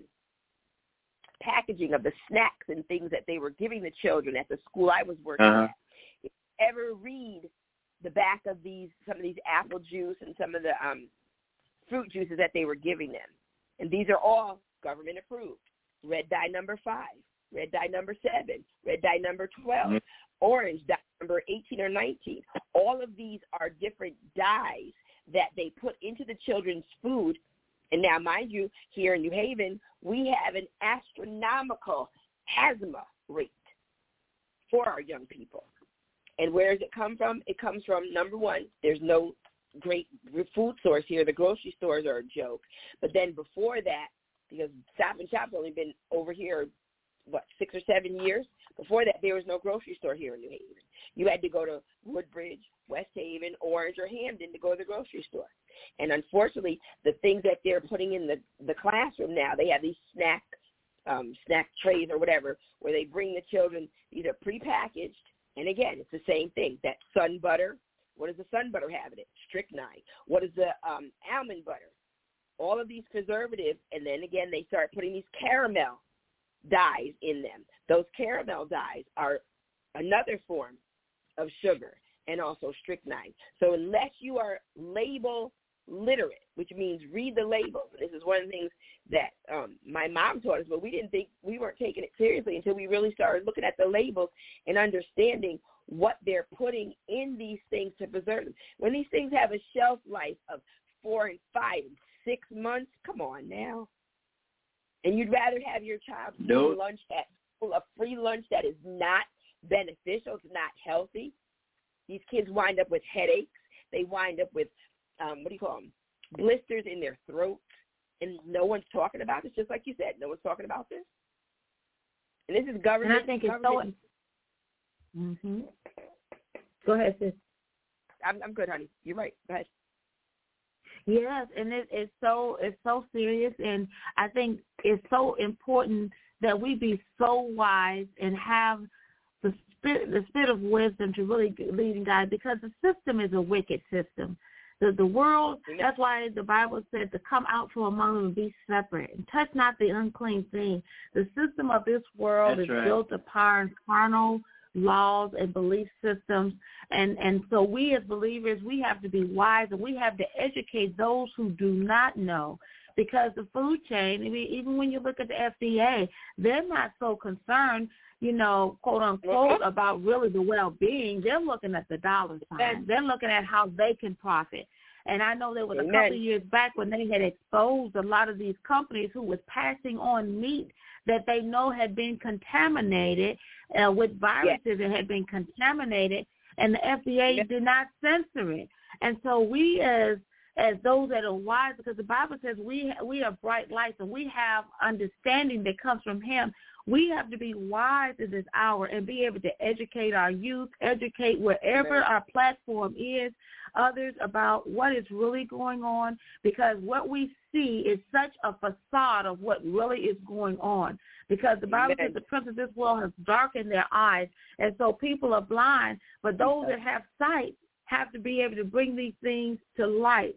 packaging of the snacks and things that they were giving the children at the school I was working at. If you ever read the back of some of these apple juice and some of the fruit juices that they were giving them, and these are all government approved. Red dye number 5, red dye number 7, red dye number 12, orange dye number 18 or 19. All of these are different dyes that they put into the children's food. And now, mind you, here in New Haven, we have an astronomical asthma rate for our young people. And where does it come from? It comes from, number one, there's no great food source here. The grocery stores are a joke. But then before that, because Stop and Shop's only been over here, 6 or 7 years? Before that, there was no grocery store here in New Haven. You had to go to Woodbridge, West Haven, Orange, or Hampden to go to the grocery store. And unfortunately, the things that they're putting in the classroom now, they have these snack trays or whatever, where they bring the children, these are prepackaged. And again, it's the same thing. That sun butter, what does the sun butter have in it? Strychnine. What is the almond butter? All of these preservatives, and then again, they start putting these caramel dyes in them. Those caramel dyes are another form of sugar and also strychnine. So unless you are label literate, which means read the labels, and this is one of the things that my mom taught us, but we weren't taking it seriously until we really started looking at the labels and understanding what they're putting in these things to preserve them. When these things have a shelf life of 4 and 5 and 6 months, come on now. And you'd rather have your child eat lunch at school, a free lunch that is not beneficial, it's not healthy. These kids wind up with headaches. They wind up with, blisters in their throat. And no one's talking about this, just like you said. No one's talking about this. And this is government. And I think it's so. Mm-hmm. Go ahead, sis. I'm good, honey. You're right. Go ahead. Yes, and it's so serious, and I think it's so important that we be so wise and have the spirit of wisdom to really lead and guide, because the system is a wicked system. The world, that's why the Bible said to come out from among them and be separate and touch not the unclean thing. The system of this world is built upon carnal laws and belief systems, and so we as believers, we have to be wise, and we have to educate those who do not know, because the food chain, I mean, even when you look at the FDA, they're not so concerned, quote unquote, about really the well-being. They're looking at the dollar sign. They're looking at how they can profit. And I know there was a couple of years back when they had exposed a lot of these companies who was passing on meat that they know had been contaminated with viruses that had been contaminated, and the FDA did not censor it. And so we as those that are wise, because the Bible says we are bright lights and we have understanding that comes from him, we have to be wise in this hour and be able to educate our youth, educate wherever our platform is, others about what is really going on, because what we see is such a facade of what really is going on. Because the Bible says the prince of this world has darkened their eyes, and so people are blind, but those that have sight have to be able to bring these things to light.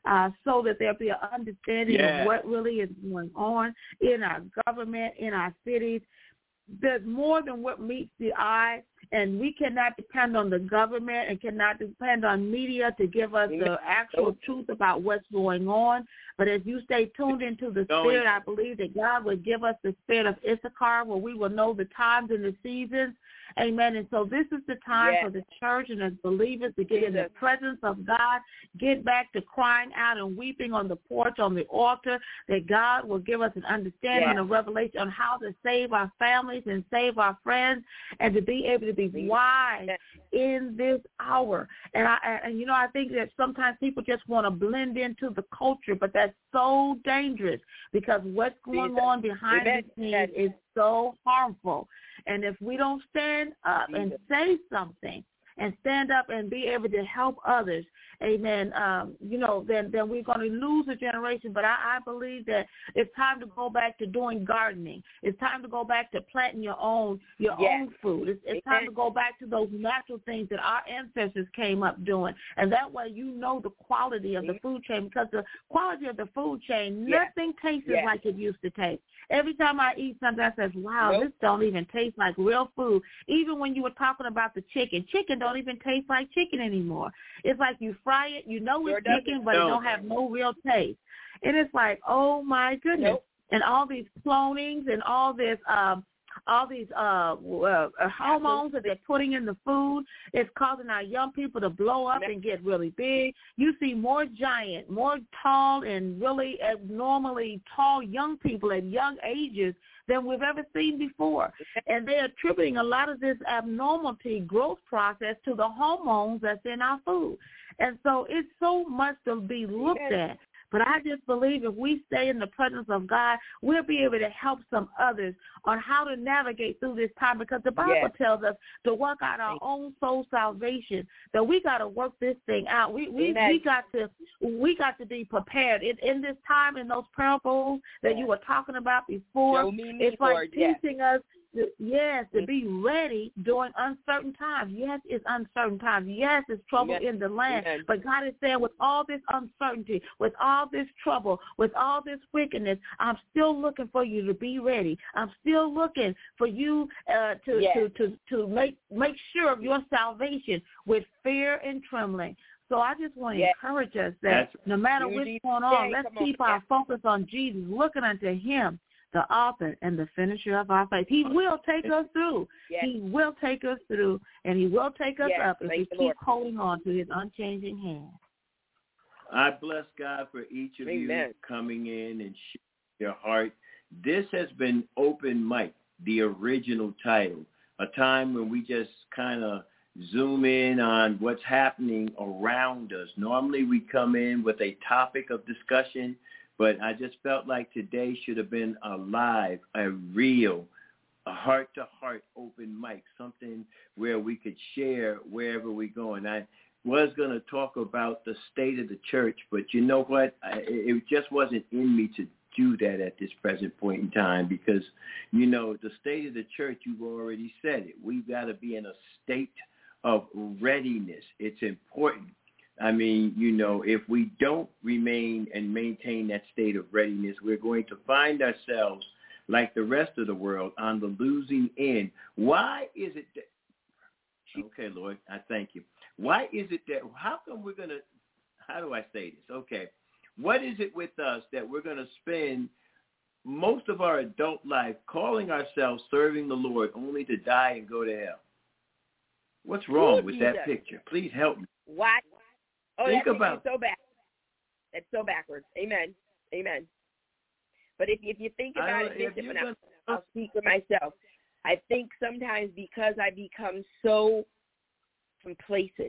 So that there'll be an understanding of what really is going on in our government, in our cities. There's more than what meets the eye, and we cannot depend on the government and cannot depend on media to give us the actual truth about what's going on. But as you stay tuned into the Spirit, I believe that God will give us the spirit of Issachar, where we will know the times and the seasons. Amen. And so this is the time for the church and as believers to get in the presence of God, get back to crying out and weeping on the porch, on the altar, that God will give us an understanding and a revelation on how to save our families and save our friends, and to be able to be wise in this hour. And I think that sometimes people just want to blend into the culture, but that's so dangerous because what's going on behind the scenes is so harmful. And if we don't stand up and say something and stand up and be able to help others, amen, then we're going to lose a generation. But I believe that it's time to go back to doing gardening. It's time to go back to planting your own food. It's time to go back to those natural things that our ancestors came up doing. And that way you know the quality of the food chain, because the quality of the food chain, nothing tastes like it used to taste. Every time I eat something, I say, wow, this don't even taste like real food. Even when you were talking about the chicken don't even taste like chicken anymore. It's like you fry it, you know it's chicken, but it don't have no real taste. And it's like, oh my goodness. And all these clonings and all these hormones that they're putting in the food, it's causing our young people to blow up and get really big. You see more giant, more tall, and really abnormally tall young people at young ages than we've ever seen before. And they're attributing a lot of this abnormality growth process to the hormones that's in our food. And so it's so much to be looked at. But I just believe if we stay in the presence of God, we'll be able to help some others on how to navigate through this time, because the Bible tells us to work out our own soul salvation, that we got to work this thing out. We got to be prepared. In this time, in those parables that you were talking about before, it's like teaching us to be ready during uncertain times. Yes, it's uncertain times. Yes, it's trouble in the land. But God is saying, with all this uncertainty, with all this trouble, with all this wickedness, I'm still looking for you to be ready. I'm still looking for you to make sure of your salvation with fear and trembling. So I just want to encourage us that no matter what's going on, let's keep our focus on Jesus, looking unto him, the author and the finisher of our faith. He will take us through. He will take us through, and he will take us up if we keep holding on to his unchanging hand. I bless God for each of you coming in and sharing your heart. This has been Open Mic, the original title, a time when we just kind of zoom in on what's happening around us. Normally we come in with a topic of discussion, but I just felt like today should have been a live, a real, a heart-to-heart open mic, something where we could share wherever we go. And I was going to talk about the state of the church, but you know what? It just wasn't in me to do that at this present point in time because, you know, the state of the church, you've already said it. We've got to be in a state of readiness. It's important. I mean, you know, if we don't remain and maintain that state of readiness, we're going to find ourselves like the rest of the world on the losing end. Why is it that, okay, Lord, I thank you. Why is it that, how come we're going to, how do I say this? Okay, what is it with us that we're going to spend most of our adult life calling ourselves serving the Lord only to die and go to hell? What's wrong with that picture? Please help me. What? Oh, think about so bad. That's so backwards. Amen. Amen. But if you think about it, Bishop, and I'll speak for myself, I think sometimes because I become so complacent,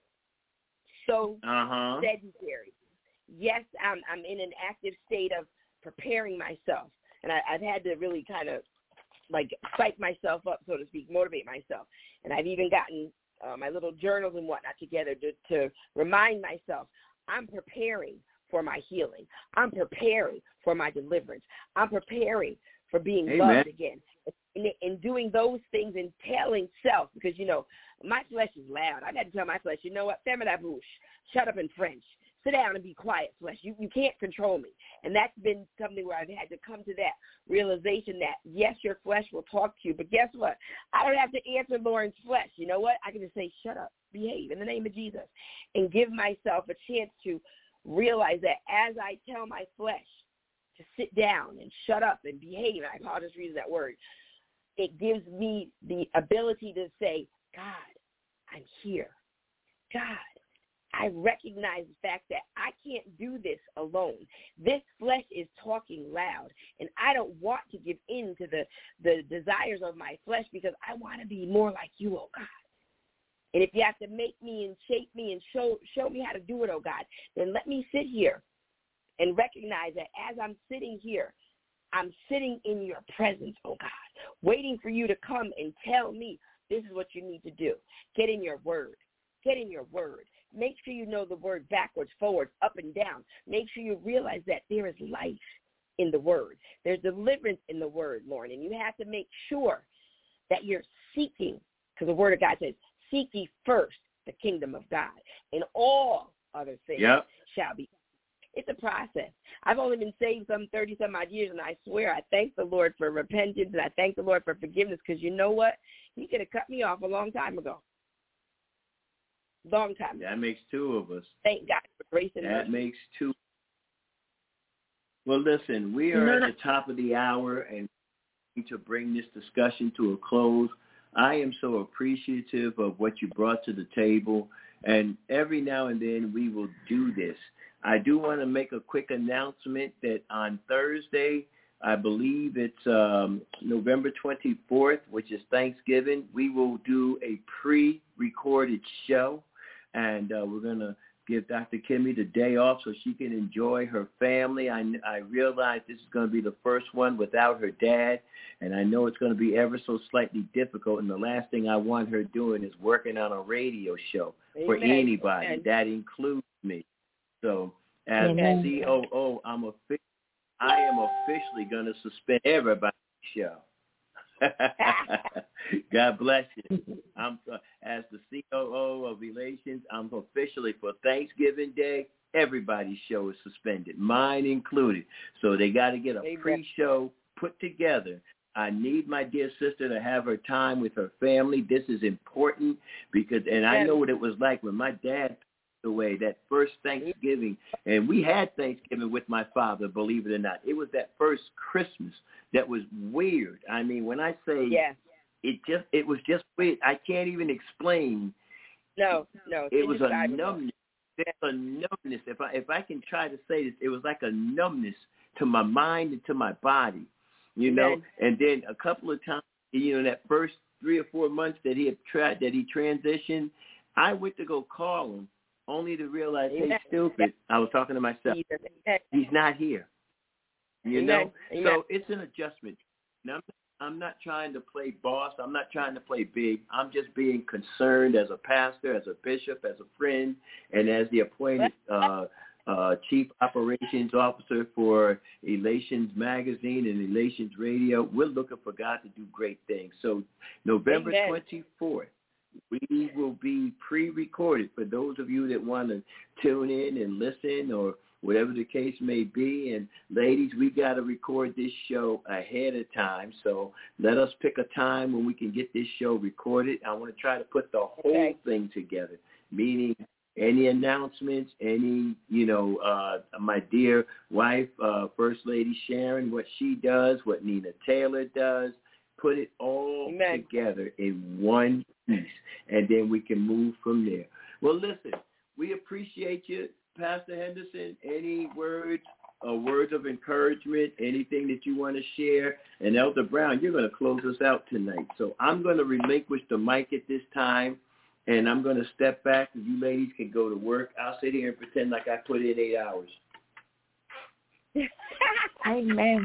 so sedentary. Yes, I'm in an active state of preparing myself, and I've had to really kind of like psych myself up, so to speak, motivate myself. And I've even gotten my little journals and whatnot together to remind myself I'm preparing for my healing. I'm preparing for my deliverance. I'm preparing for being loved again. And doing those things and telling self, because, you know, my flesh is loud. I've had to tell my flesh, you know what, ferme la bouche, shut up in French. Sit down and be quiet, flesh. You can't control me. And that's been something where I've had to come to that realization that, yes, your flesh will talk to you, but guess what? I don't have to answer Lauren's flesh. You know what? I can just say, shut up, behave in the name of Jesus, and give myself a chance to realize that as I tell my flesh to sit down and shut up and behave, and I apologize for using that word, it gives me the ability to say, God, I'm here. God, I recognize the fact that I can't do this alone. This flesh is talking loud, and I don't want to give in to the desires of my flesh because I want to be more like you, oh God. And if you have to make me and shape me and show me how to do it, oh God, then let me sit here and recognize that as I'm sitting here, I'm sitting in your presence, oh God, waiting for you to come and tell me this is what you need to do. Get in your word. Get in your word. Make sure you know the word backwards, forwards, up and down. Make sure you realize that there is life in the word. There's deliverance in the word, Lauren, and you have to make sure that you're seeking, because the word of God says, seek ye first the kingdom of God, and all other things shall be. It's a process. I've only been saved some 30-some odd years, and I swear I thank the Lord for repentance, and I thank the Lord for forgiveness, because you know what? He could have cut me off a long time ago. Long time ago. That makes two of us. Thank God for grace and mercy. That makes two. Well, listen, we are at the top of the hour, and to bring this discussion to a close, I am so appreciative of what you brought to the table, and every now and then we will do this. I do want to make a quick announcement that on Thursday, I believe it's November 24th, which is Thanksgiving, we will do a pre-recorded show, and we're going to give Dr. Kimmy the day off so she can enjoy her family. I realize this is going to be the first one without her dad, and I know it's going to be ever so slightly difficult, and the last thing I want her doing is working on a radio show for anybody. Amen. That includes me. So as the COO, I am officially going to suspend everybody's show. God bless you. As the COO of Relations, I'm officially, for Thanksgiving Day, everybody's show is suspended, mine included. So they got to get a pre-show put together. I need my dear sister to have her time with her family. This is important because, and I know what it was like when my dad passed away, that first Thanksgiving, and we had Thanksgiving with my father, believe it or not. It was that first Christmas that was weird. I mean, when I say it was just weird, I can't even explain. No. It was a numbness. There's a numbness. If I can try to say this, it was like a numbness to my mind and to my body, you know. And then a couple of times, you know, that first 3 or 4 months that he transitioned, I went to go call him, only to realize, hey, stupid, I was talking to myself. He's not here. You know? So it's an adjustment. Now, I'm not trying to play boss. I'm not trying to play big. I'm just being concerned as a pastor, as a bishop, as a friend, and as the appointed Chief Operations Officer for Elations Magazine and Elations Radio. We're looking for God to do great things. So November 24th, we will be pre-recorded for those of you that want to tune in and listen or whatever the case may be. And ladies, we got to record this show ahead of time. So let us pick a time when we can get this show recorded. I want to try to put the whole thing together, meaning any announcements, any, you know, my dear wife, First Lady Sharon, what she does, what Nina Taylor does, put it all together in one piece, and then we can move from there. Well, listen, we appreciate you, Pastor Henderson. Any words of encouragement, anything that you want to share? And Elder Brown, you're going to close us out tonight. So I'm going to relinquish the mic at this time, and I'm going to step back, and you ladies can go to work. I'll sit here and pretend like I put in 8 hours. Amen.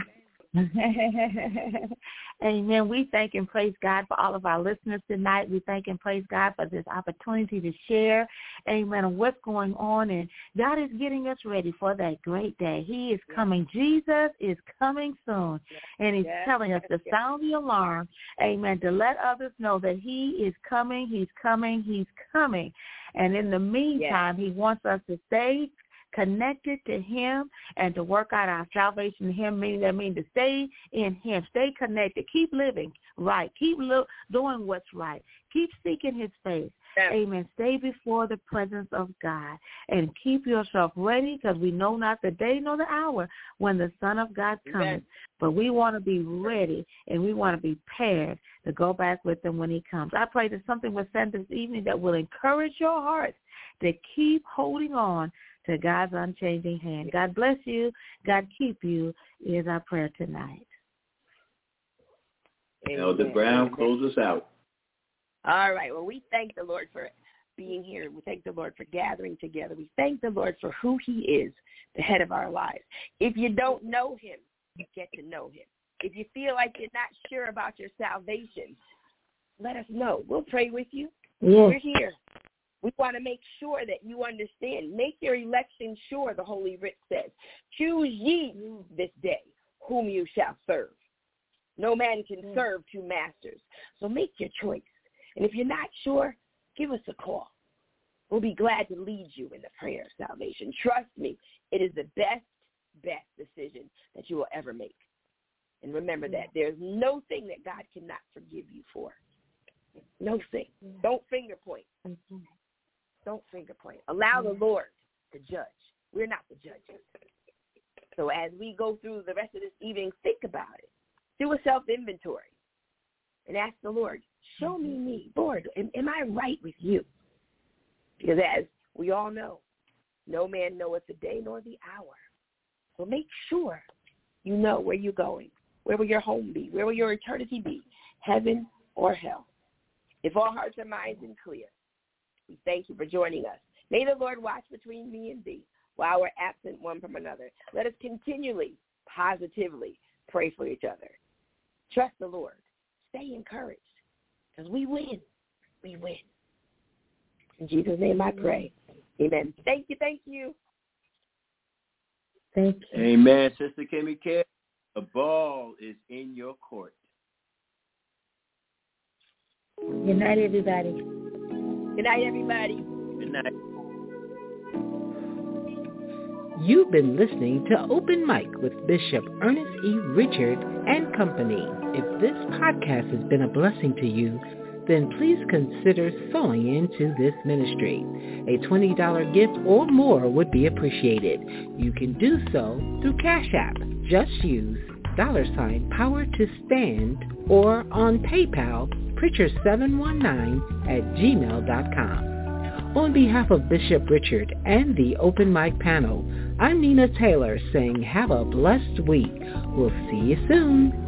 Amen. We thank and praise God for all of our listeners tonight. We thank and praise God for this opportunity to share, amen, what's going on. And God is getting us ready for that great day. He is coming. Jesus is coming soon. And he's telling us to sound the alarm, amen, to let others know that he is coming, he's coming, he's coming. And in the meantime, he wants us to stay connected to him and to work out our salvation in him, meaning to stay in him, stay connected, keep living right, keep doing what's right, keep seeking his face, Amen. Stay before the presence of God and keep yourself ready, because we know not the day nor the hour when the Son of God comes. But we want to be ready and we want to be prepared to go back with him when he comes. I pray that something was said this evening that will encourage your hearts to keep holding on to God's unchanging hand. God bless you. God keep you is our prayer tonight. Elder Brown, close us out. All right. Well, we thank the Lord for being here. We thank the Lord for gathering together. We thank the Lord for who he is, the head of our lives. If you don't know him, you get to know him. If you feel like you're not sure about your salvation, let us know. We'll pray with you. Yeah. We're here. We want to make sure that you understand. Make your election sure, the Holy Writ says. Choose ye this day whom you shall serve. No man can serve two masters. So make your choice. And if you're not sure, give us a call. We'll be glad to lead you in the prayer of salvation. Trust me, it is the best decision that you will ever make. And remember that there's no thing that God cannot forgive you for. No thing. Don't finger point. Don't finger point. Allow the Lord to judge. We're not the judges. So as we go through the rest of this evening, think about it. Do a self-inventory and ask the Lord, show me. Lord, am I right with you? Because as we all know, no man knoweth the day nor the hour. So make sure you know where you're going. Where will your home be? Where will your eternity be? Heaven or hell? If all hearts and minds are clear, we thank you for joining us. May the Lord watch between me and thee while we're absent one from another. Let us continually, positively pray for each other. Trust the Lord. Stay encouraged, because we win. We win. In Jesus' name I pray. Amen. Thank you. Thank you. Amen. Sister Kimmy Care, the ball is in your court. Good night, everybody. Good night, everybody. Good night. You've been listening to Open Mic with Bishop Ernest E. Richard and Company. If this podcast has been a blessing to you, then please consider sowing into this ministry. A $20 gift or more would be appreciated. You can do so through Cash App. Just use $Power to Stand or on PayPal, Preacher719@gmail.com. On behalf of Bishop Richard and the Open Mic panel, I'm Nina Taylor saying have a blessed week. We'll see you soon.